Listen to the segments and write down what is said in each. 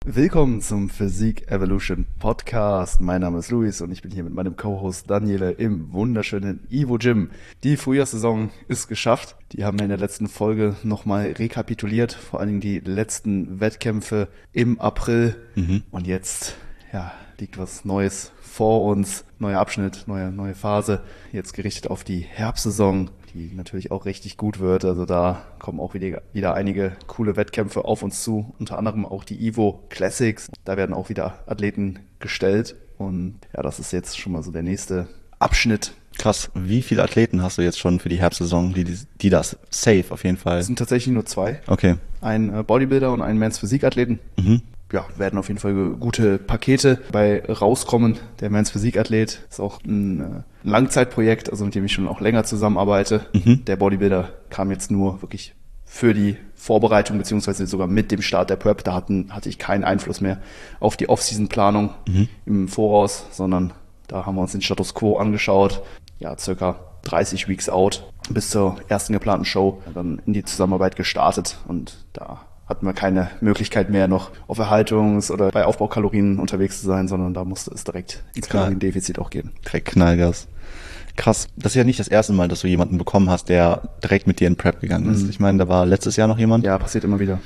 Willkommen zum Physik Evolution Podcast. Mein Name ist Luis und ich bin hier mit meinem Co-Host Daniele im wunderschönen Evo Gym. Die Frühjahrssaison ist geschafft. Die haben wir in der letzten Folge nochmal rekapituliert. Vor allen Dingen die letzten Wettkämpfe im April. Und jetzt liegt was Neues vor uns. Neuer Abschnitt, neue Phase. Jetzt gerichtet auf die Herbstsaison, die natürlich auch richtig gut wird. Also da kommen auch wieder einige coole Wettkämpfe auf uns zu, unter anderem auch die Evo Classics. Da werden auch wieder Athleten gestellt und das ist jetzt schon mal so der nächste Abschnitt. Krass, wie viele Athleten hast du jetzt schon für die Herbstsaison, die das safe auf jeden Fall? Es sind tatsächlich nur 2. Okay. Ein Bodybuilder und ein Men's Physik-Athleten. Werden auf jeden Fall gute Pakete bei rauskommen. Der Men's Physik-Athlet ist auch ein Langzeitprojekt, also mit dem ich schon auch länger zusammenarbeite. Der Bodybuilder kam jetzt nur wirklich für die Vorbereitung, beziehungsweise sogar mit dem Start der Prep. Da hatte ich keinen Einfluss mehr auf die Off-Season-Planung im Voraus, sondern da haben wir uns den Status Quo angeschaut. Circa 30 Weeks out bis zur ersten geplanten Show, dann in die Zusammenarbeit gestartet und da hatten wir keine Möglichkeit mehr, noch auf Erhaltungs- oder bei Aufbaukalorien unterwegs zu sein, sondern da musste es direkt ins Kaloriendefizit auch gehen. Direkt Knallgas. Krass. Das ist ja nicht das erste Mal, dass du jemanden bekommen hast, der direkt mit dir in Prep gegangen ist. Ich meine, da war letztes Jahr noch jemand. Ja, passiert immer wieder.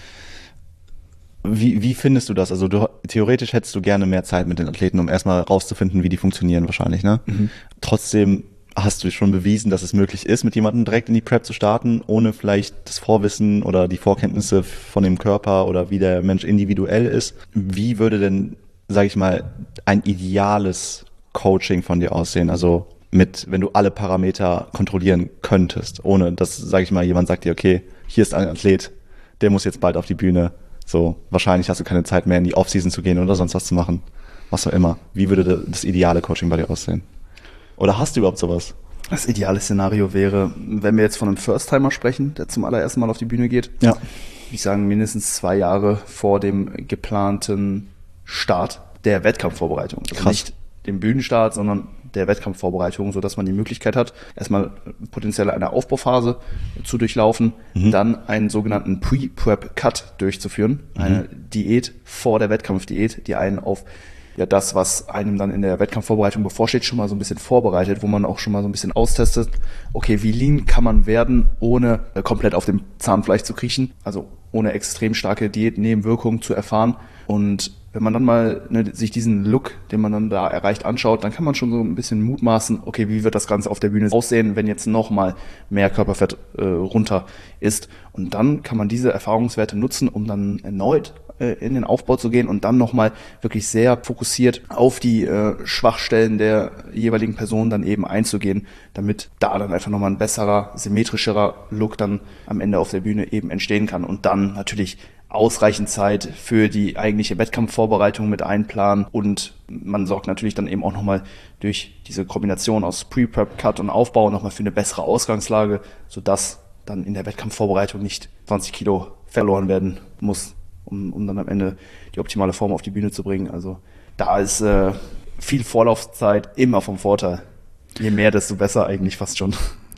Wie findest du das? Also theoretisch hättest du gerne mehr Zeit mit den Athleten, um erstmal rauszufinden, wie die funktionieren wahrscheinlich, ne? Trotzdem hast du schon bewiesen, dass es möglich ist, mit jemandem direkt in die Prep zu starten, ohne vielleicht das Vorwissen oder die Vorkenntnisse von dem Körper oder wie der Mensch individuell ist. Wie würde denn, sage ich mal, ein ideales Coaching von dir aussehen? Also wenn du alle Parameter kontrollieren könntest, ohne dass, sage ich mal, jemand sagt dir, okay, hier ist ein Athlet, der muss jetzt bald auf die Bühne. So, wahrscheinlich hast du keine Zeit mehr in die Offseason zu gehen oder sonst was zu machen. Was auch immer. Wie würde das ideale Coaching bei dir aussehen? Oder hast du überhaupt sowas? Das ideale Szenario wäre, wenn wir jetzt von einem First-Timer sprechen, der zum allerersten Mal auf die Bühne geht, würde ich sagen, mindestens 2 Jahre vor dem geplanten Start der Wettkampfvorbereitung. Also nicht dem Bühnenstart, sondern der Wettkampfvorbereitung, sodass man die Möglichkeit hat, erstmal potenziell eine Aufbauphase zu durchlaufen, dann einen sogenannten Pre-Prep-Cut durchzuführen, eine Diät vor der Wettkampfdiät, die einen auf das, was einem dann in der Wettkampfvorbereitung bevorsteht, schon mal so ein bisschen vorbereitet, wo man auch schon mal so ein bisschen austestet, okay, wie lean kann man werden, ohne komplett auf dem Zahnfleisch zu kriechen, also ohne extrem starke Diätnebenwirkungen zu erfahren. Und wenn man dann mal sich diesen Look, den man dann da erreicht, anschaut, dann kann man schon so ein bisschen mutmaßen, okay, wie wird das Ganze auf der Bühne aussehen, wenn jetzt nochmal mehr Körperfett runter ist. Und dann kann man diese Erfahrungswerte nutzen, um dann erneut in den Aufbau zu gehen und dann nochmal wirklich sehr fokussiert auf die Schwachstellen der jeweiligen Person dann eben einzugehen, damit da dann einfach nochmal ein besserer, symmetrischerer Look dann am Ende auf der Bühne eben entstehen kann und dann natürlich ausreichend Zeit für die eigentliche Wettkampfvorbereitung mit einplanen und man sorgt natürlich dann eben auch nochmal durch diese Kombination aus Pre-Prep, Cut und Aufbau nochmal für eine bessere Ausgangslage, sodass dann in der Wettkampfvorbereitung nicht 20 Kilo verloren werden muss, um dann am Ende die optimale Form auf die Bühne zu bringen. Also da ist viel Vorlaufzeit immer vom Vorteil. Je mehr, desto besser eigentlich fast schon.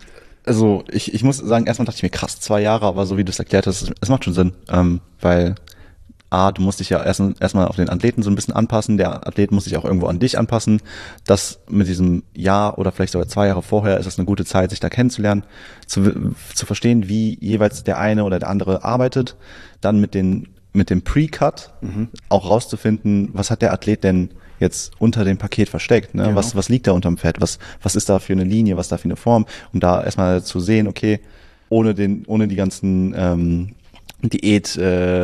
Also ich muss sagen, erstmal dachte ich mir, krass, 2 Jahre, aber so wie du es erklärt hast, es macht schon Sinn, weil du musst dich ja erstmal auf den Athleten so ein bisschen anpassen, der Athlet muss sich auch irgendwo an dich anpassen. Das mit diesem Jahr oder vielleicht sogar 2 Jahre vorher ist es eine gute Zeit, sich da kennenzulernen, zu verstehen, wie jeweils der eine oder der andere arbeitet, dann mit dem Pre-Cut auch rauszufinden, was hat der Athlet denn jetzt unter dem Paket versteckt, ne? Genau. Was liegt da unterm Fett? Was ist da für eine Linie? Was ist da für eine Form? Um da erstmal zu sehen, okay, ohne die ganzen Diät,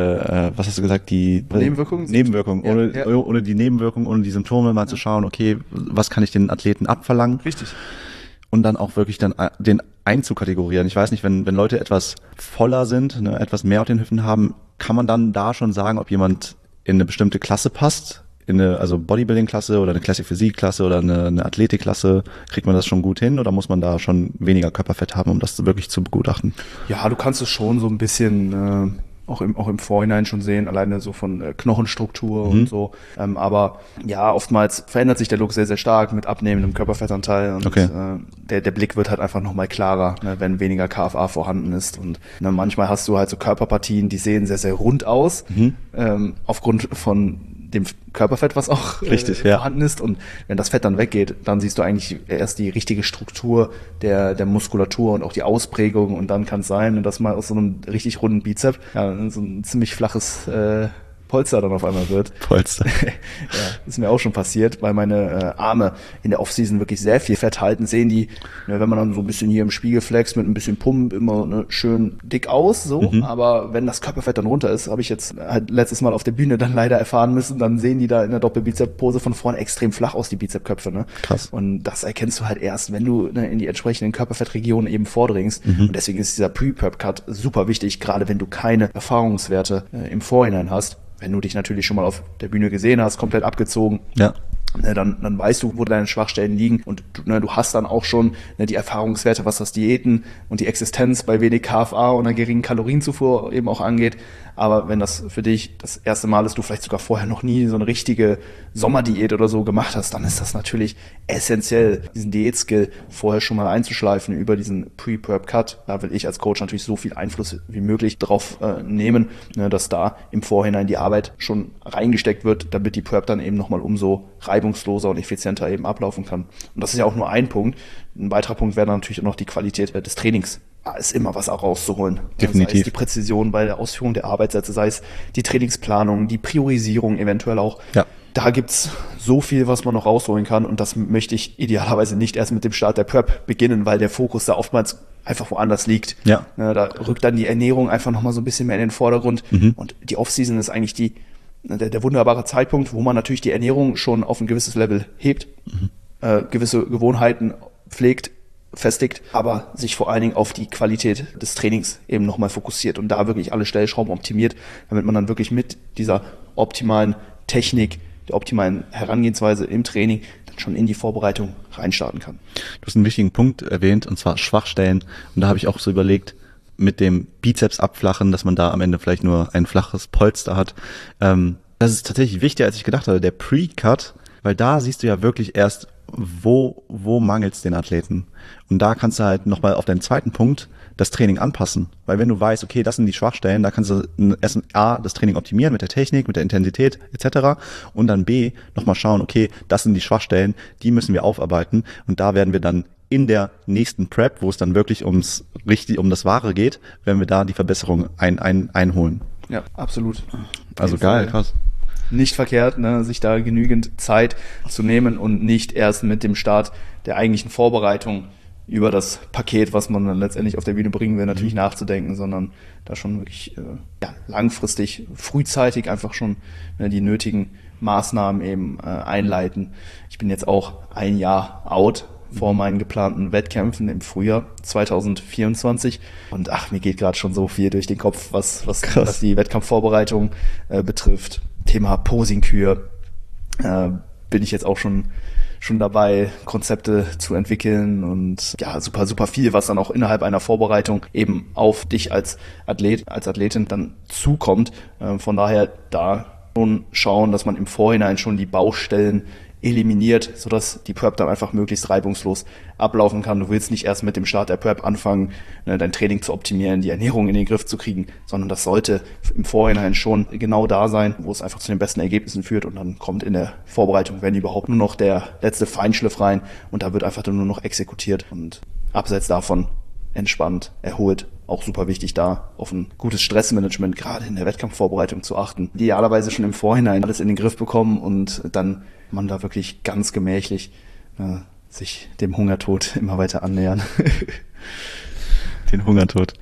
was hast du gesagt, die Nebenwirkungen, ohne die Nebenwirkungen, ohne die Symptome mal zu schauen, okay, was kann ich den Athleten abverlangen? Richtig. Und dann auch wirklich dann den einzukategorieren. Ich weiß nicht, wenn Leute etwas voller sind, ne, etwas mehr auf den Hüften haben, kann man dann da schon sagen, ob jemand in eine bestimmte Klasse passt? Also Bodybuilding-Klasse oder eine Classic Physik-Klasse oder eine Athletik-Klasse, kriegt man das schon gut hin oder muss man da schon weniger Körperfett haben, um das wirklich zu begutachten? Ja, du kannst es schon so ein bisschen auch im Vorhinein schon sehen, alleine so von Knochenstruktur und so. Aber ja, oftmals verändert sich der Look sehr, sehr stark mit abnehmendem Körperfettanteil und der Blick wird halt einfach nochmal klarer, ne, wenn weniger KFA vorhanden ist. Und ne, manchmal hast du halt so Körperpartien, die sehen sehr, sehr rund aus, aufgrund von dem Körperfett, was auch vorhanden ist. Und wenn das Fett dann weggeht, dann siehst du eigentlich erst die richtige Struktur der Muskulatur und auch die Ausprägung. Und dann kann es sein, dass mal aus so einem richtig runden Bizeps so ein ziemlich flaches Polster dann auf einmal wird. Polster. Ja, ist mir auch schon passiert, weil meine Arme in der Offseason wirklich sehr viel Fett halten, sehen die, ne, wenn man dann so ein bisschen hier im Spiegel flext mit ein bisschen Pump, immer ne, schön dick aus, so. Aber wenn das Körperfett dann runter ist, habe ich jetzt halt letztes Mal auf der Bühne dann leider erfahren müssen, dann sehen die da in der Doppelbizep-Pose von vorne extrem flach aus, die Bizepsköpfe, ne? Krass. Und das erkennst du halt erst, wenn du in die entsprechenden Körperfettregionen eben vordringst. Und deswegen ist dieser Pre-Prep-Cut super wichtig, gerade wenn du keine Erfahrungswerte im Vorhinein hast. Wenn du dich natürlich schon mal auf der Bühne gesehen hast, komplett abgezogen, dann weißt du, wo deine Schwachstellen liegen und du hast dann auch schon die Erfahrungswerte, was das Diäten und die Existenz bei wenig KFA und einer geringen Kalorienzufuhr eben auch angeht. Aber wenn das für dich das erste Mal ist, du vielleicht sogar vorher noch nie so eine richtige Sommerdiät oder so gemacht hast, dann ist das natürlich essentiell, diesen Diätskill vorher schon mal einzuschleifen über diesen Pre-Prep-Cut. Da will ich als Coach natürlich so viel Einfluss wie möglich drauf nehmen, dass da im Vorhinein die Arbeit schon reingesteckt wird, damit die Prep dann eben nochmal umso reibungsloser und effizienter eben ablaufen kann. Und das ist ja auch nur ein Punkt. Ein weiterer Punkt wäre dann natürlich auch noch die Qualität des Trainings. Da ist immer was auch rauszuholen. Definitiv. Sei es die Präzision bei der Ausführung der Arbeitssätze, sei es die Trainingsplanung, die Priorisierung eventuell auch. Ja. Da gibt's so viel, was man noch rausholen kann und das möchte ich idealerweise nicht erst mit dem Start der Prep beginnen, weil der Fokus da oftmals einfach woanders liegt. Ja. Da rückt dann die Ernährung einfach nochmal so ein bisschen mehr in den Vordergrund und die Offseason ist eigentlich der wunderbare Zeitpunkt, wo man natürlich die Ernährung schon auf ein gewisses Level hebt, gewisse Gewohnheiten pflegt, festigt, aber sich vor allen Dingen auf die Qualität des Trainings eben nochmal fokussiert und da wirklich alle Stellschrauben optimiert, damit man dann wirklich mit dieser optimalen Technik, der optimalen Herangehensweise im Training dann schon in die Vorbereitung reinstarten kann. Du hast einen wichtigen Punkt erwähnt, und zwar Schwachstellen. Und da habe ich auch so überlegt, mit dem Bizeps abflachen, dass man da am Ende vielleicht nur ein flaches Polster hat. Das ist tatsächlich wichtiger, als ich gedacht habe, der Pre-Cut, weil da siehst du ja wirklich erst, wo mangelt's den Athleten. Und da kannst du halt nochmal auf deinen zweiten Punkt das Training anpassen. Weil wenn du weißt, okay, das sind die Schwachstellen, da kannst du erst A, das Training optimieren mit der Technik, mit der Intensität etc. Und dann B, nochmal schauen, okay, das sind die Schwachstellen, die müssen wir aufarbeiten. Und da werden wir dann in der nächsten Prep, wo es dann wirklich um das Wahre geht, werden wir da die Verbesserung einholen. Ja, absolut. Also geil, krass. Nicht verkehrt, ne, sich da genügend Zeit zu nehmen und nicht erst mit dem Start der eigentlichen Vorbereitung über das Paket, was man dann letztendlich auf der Bühne bringen will, natürlich nachzudenken, sondern da schon wirklich langfristig, frühzeitig einfach schon die nötigen Maßnahmen eben einleiten. Ich bin jetzt auch ein Jahr out vor meinen geplanten Wettkämpfen im Frühjahr 2024 und mir geht gerade schon so viel durch den Kopf, was die Wettkampfvorbereitung betrifft. Thema Posingkür bin ich jetzt auch schon dabei, Konzepte zu entwickeln und super viel, was dann auch innerhalb einer Vorbereitung eben auf dich als Athlet, als Athletin dann zukommt. Von daher da schon schauen, dass man im Vorhinein schon die Baustellen eliminiert, sodass die Prep dann einfach möglichst reibungslos ablaufen kann. Du willst nicht erst mit dem Start der Prep anfangen, dein Training zu optimieren, die Ernährung in den Griff zu kriegen, sondern das sollte im Vorhinein schon genau da sein, wo es einfach zu den besten Ergebnissen führt und dann kommt in der Vorbereitung, wenn überhaupt, nur noch der letzte Feinschliff rein und da wird einfach dann nur noch exekutiert und abseits davon entspannt, erholt. Auch super wichtig, da auf ein gutes Stressmanagement, gerade in der Wettkampfvorbereitung zu achten. Idealerweise schon im Vorhinein alles in den Griff bekommen und dann man da wirklich ganz gemächlich sich dem Hungertod immer weiter annähern. Den Hungertod.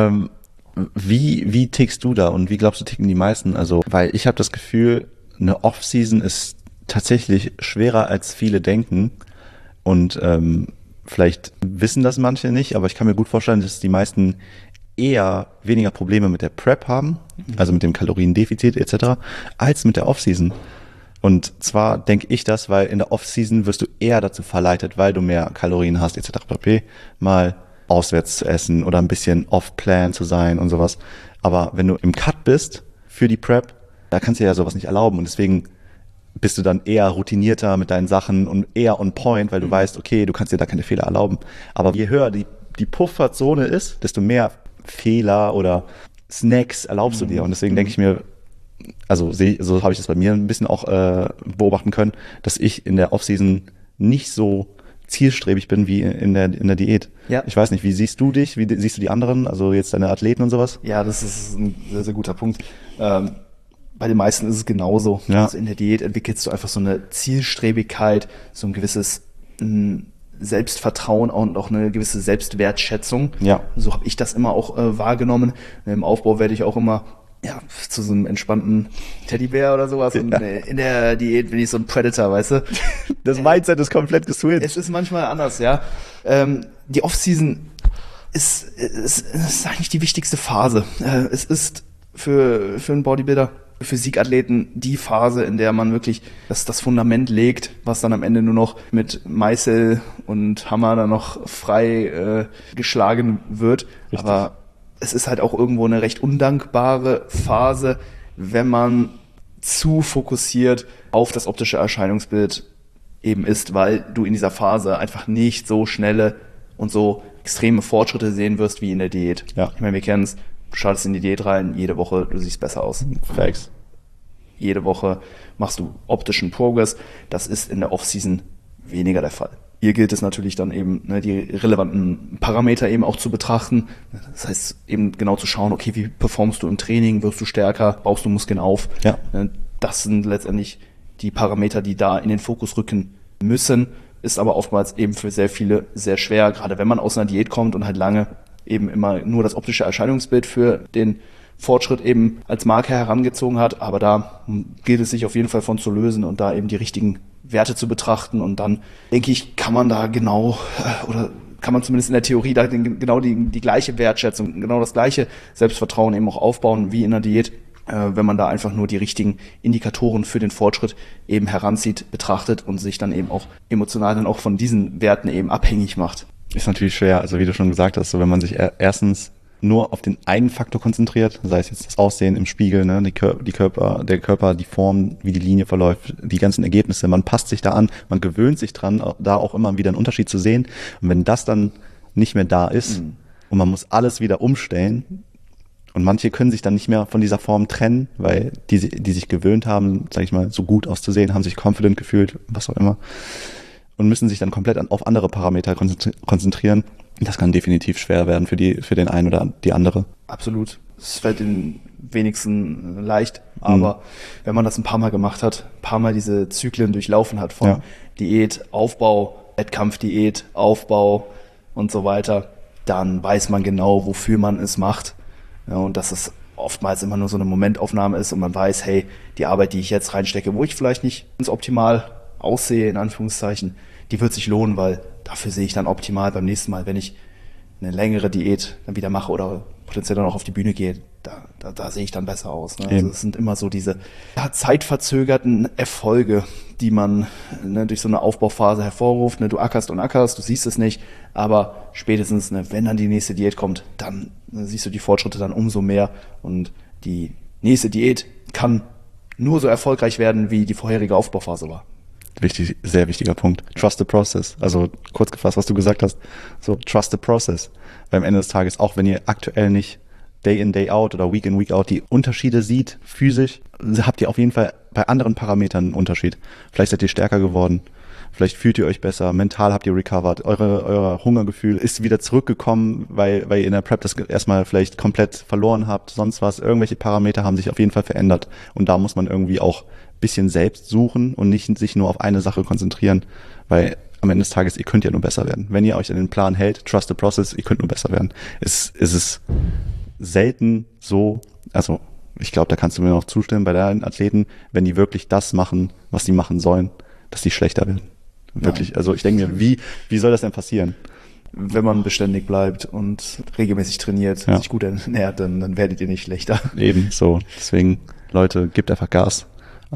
Wie tickst du da und wie glaubst du, ticken die meisten? Also, weil ich habe das Gefühl, eine Off-Season ist tatsächlich schwerer, als viele denken und vielleicht wissen das manche nicht, aber ich kann mir gut vorstellen, dass die meisten eher weniger Probleme mit der Prep haben, also mit dem Kaloriendefizit etc., als mit der Off-Season. Und zwar denke ich das, weil in der Off-Season wirst du eher dazu verleitet, weil du mehr Kalorien hast etc. pp. mal auswärts zu essen oder ein bisschen off-plan zu sein und sowas. Aber wenn du im Cut bist für die Prep, da kannst du dir ja sowas nicht erlauben. Und deswegen bist du dann eher routinierter mit deinen Sachen und eher on point, weil du weißt, okay, du kannst dir da keine Fehler erlauben. Aber je höher die Pufferzone ist, desto mehr Fehler oder Snacks erlaubst du dir. Und deswegen denke ich mir, also so habe ich das bei mir ein bisschen auch beobachten können, dass ich in der Offseason nicht so zielstrebig bin wie in der Diät. Ja. Ich weiß nicht, wie siehst du dich? Wie siehst du die anderen? Also jetzt deine Athleten und sowas? Ja, das ist ein sehr, sehr guter Punkt. Bei den meisten ist es genauso. Ja. Also in der Diät entwickelst du einfach so eine Zielstrebigkeit, so ein gewisses Selbstvertrauen und auch eine gewisse Selbstwertschätzung. Ja. So habe ich das immer auch wahrgenommen. Im Aufbau werde ich auch immer zu so einem entspannten Teddybär oder sowas. Und in der Diät bin ich so ein Predator, weißt du? Das Mindset ist komplett geswitcht. Es ist manchmal anders, ja. Die Offseason ist eigentlich die wichtigste Phase. Es ist für einen Bodybuilder, für Siegathleten die Phase, in der man wirklich das Fundament legt, was dann am Ende nur noch mit Meißel und Hammer dann noch frei geschlagen wird. Richtig. Aber es ist halt auch irgendwo eine recht undankbare Phase, wenn man zu fokussiert auf das optische Erscheinungsbild eben ist, weil du in dieser Phase einfach nicht so schnelle und so extreme Fortschritte sehen wirst wie in der Diät. Ja. Ich meine, wir kennen es, du startest in die Diät rein, jede Woche, du siehst besser aus. Facts. Jede Woche machst du optischen Progress. Das ist in der Offseason weniger der Fall. Hier gilt es natürlich dann eben, die relevanten Parameter eben auch zu betrachten. Das heißt eben genau zu schauen, okay, wie performst du im Training, wirst du stärker, baust du Muskeln auf. Ja. Das sind letztendlich die Parameter, die da in den Fokus rücken müssen. Ist aber oftmals eben für sehr viele sehr schwer, gerade wenn man aus einer Diät kommt und halt lange eben immer nur das optische Erscheinungsbild für den Fortschritt eben als Marke herangezogen hat. Aber da gilt es sich auf jeden Fall von zu lösen und da eben die richtigen Werte zu betrachten. Und dann, denke ich, kann man da genau, oder kann man zumindest in der Theorie da genau die gleiche Wertschätzung, genau das gleiche Selbstvertrauen eben auch aufbauen wie in der Diät, wenn man da einfach nur die richtigen Indikatoren für den Fortschritt eben heranzieht, betrachtet und sich dann eben auch emotional dann auch von diesen Werten eben abhängig macht. Ist natürlich schwer, also wie du schon gesagt hast, so wenn man sich erstens nur auf den einen Faktor konzentriert, sei es jetzt das Aussehen im Spiegel, der Körper, die Form, wie die Linie verläuft, die ganzen Ergebnisse, man passt sich da an, man gewöhnt sich dran, da auch immer wieder einen Unterschied zu sehen. Und wenn das dann nicht mehr da ist und man muss alles wieder umstellen und manche können sich dann nicht mehr von dieser Form trennen, weil die sich gewöhnt haben, sag ich mal, so gut auszusehen, haben sich confident gefühlt, was auch immer, und müssen sich dann komplett auf andere Parameter konzentrieren. Das kann definitiv schwer werden für den einen oder die andere. Absolut. Es fällt den wenigsten leicht, aber wenn man das ein paar Mal gemacht hat, ein paar Mal diese Zyklen durchlaufen hat von Diät, Aufbau, Wettkampfdiät, Aufbau und so weiter, dann weiß man genau, wofür man es macht. Ja, und dass es oftmals immer nur so eine Momentaufnahme ist und man weiß, hey, die Arbeit, die ich jetzt reinstecke, wo ich vielleicht nicht ganz optimal aussehe, in Anführungszeichen, die wird sich lohnen, weil dafür sehe ich dann optimal beim nächsten Mal, wenn ich eine längere Diät dann wieder mache oder potenziell dann auch auf die Bühne gehe, da sehe ich dann besser aus. Ne? Also es sind immer so diese zeitverzögerten Erfolge, die man durch so eine Aufbauphase hervorruft. Du ackerst und ackerst, du siehst es nicht, aber spätestens, wenn dann die nächste Diät kommt, dann siehst du die Fortschritte dann umso mehr und die nächste Diät kann nur so erfolgreich werden, wie die vorherige Aufbauphase war. Wichtig, sehr wichtiger Punkt. Trust the process. Also kurz gefasst, was du gesagt hast. So, trust the process. Weil am Ende des Tages, auch wenn ihr aktuell nicht Day in, Day out oder Week in, Week out die Unterschiede sieht, physisch, habt ihr auf jeden Fall bei anderen Parametern einen Unterschied. Vielleicht seid ihr stärker geworden. Vielleicht fühlt ihr euch besser. Mental habt ihr recovered. Euer Hungergefühl ist wieder zurückgekommen, weil ihr in der Prep das erstmal vielleicht komplett verloren habt. Sonst was. Irgendwelche Parameter haben sich auf jeden Fall verändert. Und da muss man irgendwie auch bisschen selbst suchen und nicht sich nur auf eine Sache konzentrieren, weil am Ende des Tages, ihr könnt ja nur besser werden. Wenn ihr euch an den Plan hält, trust the process, ihr könnt nur besser werden. Es ist selten so, also ich glaube, da kannst du mir noch zustimmen bei deinen Athleten, wenn die wirklich das machen, was sie machen sollen, dass die schlechter werden. Wirklich, ja. Also ich denke mir, wie soll das denn passieren? Wenn man beständig bleibt und regelmäßig trainiert, sich gut ernährt, dann werdet ihr nicht schlechter. Eben so. Deswegen, Leute, gebt einfach Gas.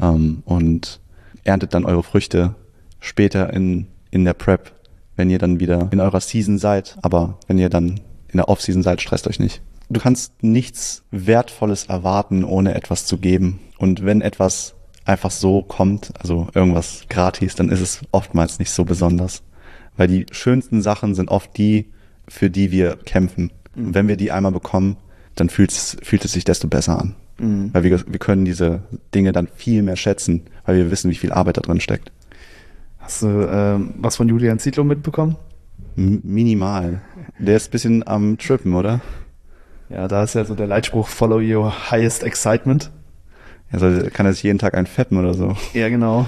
Und erntet dann eure Früchte später in der Prep, wenn ihr dann wieder in eurer Season seid. Aber wenn ihr dann in der Off-Season seid, stresst euch nicht. du kannst nichts Wertvolles erwarten, ohne etwas zu geben. Und wenn etwas einfach so kommt, also irgendwas gratis, dann ist es oftmals nicht so besonders. Weil die schönsten Sachen sind oft die, für die wir kämpfen. Und wenn wir die einmal bekommen, dann fühlt es sich desto besser an. Weil wir können diese Dinge dann viel mehr schätzen, weil wir wissen, wie viel Arbeit da drin steckt. Hast du was von Julian Zietlow mitbekommen? Minimal. Der ist ein bisschen am Trippen, oder? Ja, da ist ja so der Leitspruch Follow your highest excitement. Also kann er sich jeden Tag einfetten oder so. Ja, genau.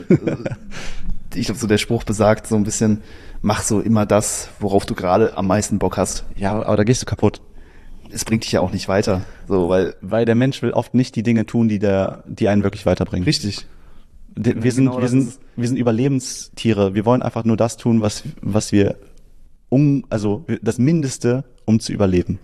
Ich glaube, so der Spruch besagt so ein bisschen, mach so immer das, worauf du gerade am meisten Bock hast. Ja, aber da gehst du kaputt. Es bringt dich ja auch nicht weiter. So, weil der Mensch will oft nicht die Dinge tun, die einen wirklich weiterbringen. Richtig. Wir sind Überlebenstiere. Wir wollen einfach nur das tun, was wir das Mindeste, um zu überleben.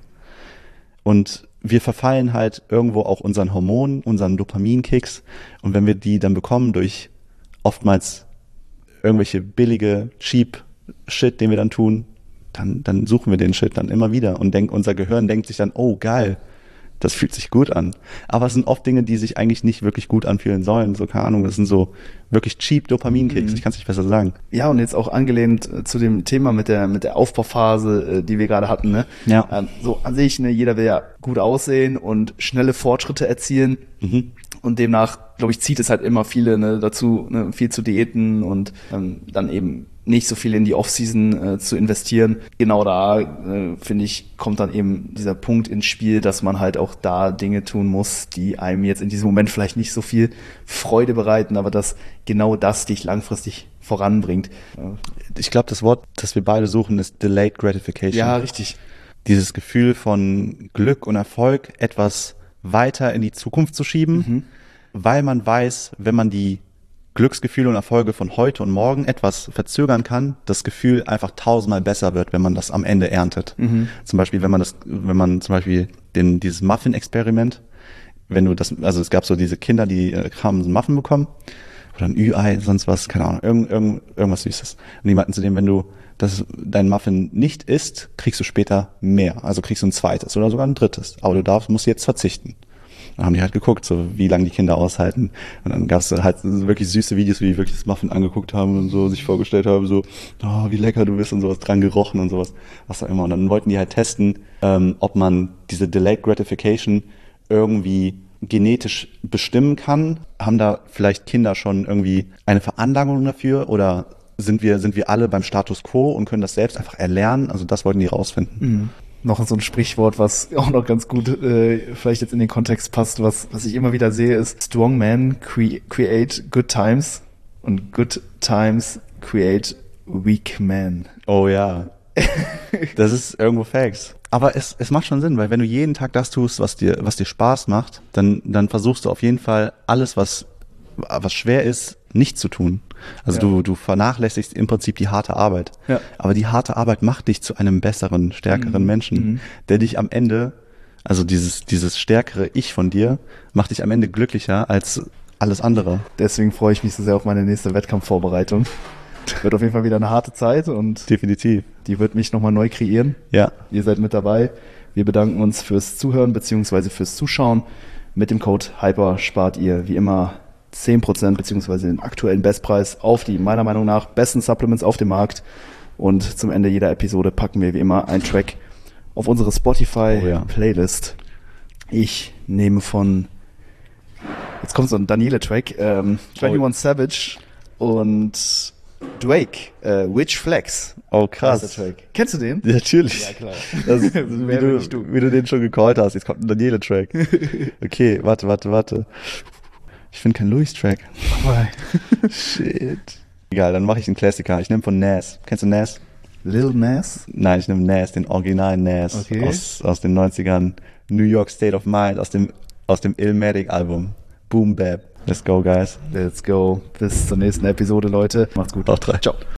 Und wir verfallen halt irgendwo auch unseren Hormonen, unseren Dopaminkicks. Und wenn wir die dann bekommen durch oftmals irgendwelche billige, cheap Shit, den wir dann tun, dann suchen wir den Shit dann immer wieder und unser Gehirn denkt sich dann, oh geil, das fühlt sich gut an. Aber es sind oft Dinge, die sich eigentlich nicht wirklich gut anfühlen sollen. So, keine Ahnung, das sind so wirklich cheap Dopaminkicks. Ich kann es nicht besser sagen. Ja, und jetzt auch angelehnt zu dem Thema mit der Aufbauphase, die wir gerade hatten. Ne? Ja. So an sich, ne, jeder will ja gut aussehen und schnelle Fortschritte erzielen. Und demnach, glaube ich, zieht es halt immer viele dazu, viel zu diäten und dann eben nicht so viel in die Off-Season zu investieren. Genau da, finde ich, kommt dann eben dieser Punkt ins Spiel, dass man halt auch da Dinge tun muss, die einem jetzt in diesem Moment vielleicht nicht so viel Freude bereiten, aber dass genau das dich langfristig voranbringt. Ich glaube, das Wort, das wir beide suchen, ist Delayed Gratification. Ja, richtig. Dieses Gefühl von Glück und Erfolg, etwas weiter in die Zukunft zu schieben, weil man weiß, wenn man die Glücksgefühle und Erfolge von heute und morgen etwas verzögern kann, das Gefühl einfach 1000-mal besser wird, wenn man das am Ende erntet. Zum Beispiel, wenn man zum Beispiel dieses Muffin-Experiment, also es gab so diese Kinder, die haben so einen Muffin bekommen, oder ein Ü-Ei, sonst was, keine Ahnung, irgendwas Süßes. Und die meinten zu dem, wenn du dein Muffin nicht isst, kriegst du später mehr. Also kriegst du ein zweites oder sogar ein drittes. Aber musst jetzt verzichten. Dann haben die halt geguckt, so wie lange die Kinder aushalten. Und dann gab es halt wirklich süße Videos, wie die wirklich das Muffin angeguckt haben und so sich vorgestellt haben, so, oh, wie lecker du bist und sowas, dran gerochen und sowas, was auch immer. Und dann wollten die halt testen, ob man diese Delayed Gratification irgendwie genetisch bestimmen kann. Haben da vielleicht Kinder schon irgendwie eine Veranlagung dafür oder sind wir alle beim Status quo und können das selbst einfach erlernen? Also das wollten die rausfinden. Noch so ein Sprichwort, was auch noch ganz gut vielleicht jetzt in den Kontext passt, was ich immer wieder sehe, ist Strong men create good times und good times create weak men. Oh ja. Das ist irgendwo Facts. Aber es macht schon Sinn, weil wenn du jeden Tag das tust, was dir Spaß macht, dann versuchst du auf jeden Fall alles, was schwer ist, nicht zu tun. Also du vernachlässigst im Prinzip die harte Arbeit. Ja. Aber die harte Arbeit macht dich zu einem besseren, stärkeren Menschen, der dich am Ende, also dieses stärkere Ich von dir, macht dich am Ende glücklicher als alles andere. Deswegen freue ich mich so sehr auf meine nächste Wettkampfvorbereitung. Wird auf jeden Fall wieder eine harte Zeit und definitiv. Die wird mich nochmal neu kreieren. Ja. Ihr seid mit dabei. Wir bedanken uns fürs Zuhören bzw. fürs Zuschauen. Mit dem Code HYPER spart ihr wie immer 10% beziehungsweise den aktuellen Bestpreis auf die meiner Meinung nach besten Supplements auf dem Markt. Und zum Ende jeder Episode packen wir wie immer einen Track auf unsere Spotify-Playlist. Ich nehme jetzt kommt so ein Daniele-Track, 21 Savage und Drake, Witch Flex. Oh, krass. Track. Kennst du den? Ja, natürlich. Ja, klar. Wie du den schon gecallt hast. Jetzt kommt ein Daniele-Track. Okay, warte. Ich finde keinen Louis-Track. Oh Shit. Egal, dann mache ich einen Klassiker. Ich nehme von Nas. Kennst du Nas? Lil Nas? Nein, ich nehme Nas, den originalen Nas. Okay. Aus den 90ern. New York State of Mind, aus dem Illmatic-Album. Boom Bap. Let's go, guys. Let's go. Bis zur nächsten Episode, Leute. Macht's gut. Auf 3. Ciao.